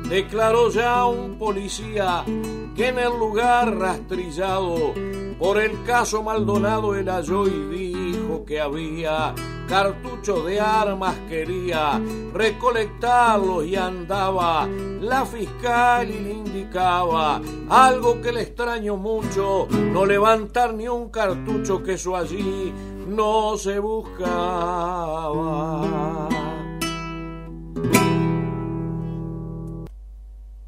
declaró ya un policía que en el lugar rastrillado por el caso Maldonado él halló y dijo que había cartuchos de armas, quería recolectarlos y andaba la fiscal y le indicaba algo que le extrañó mucho, no levantar ni un cartucho, que eso allí no se buscaba.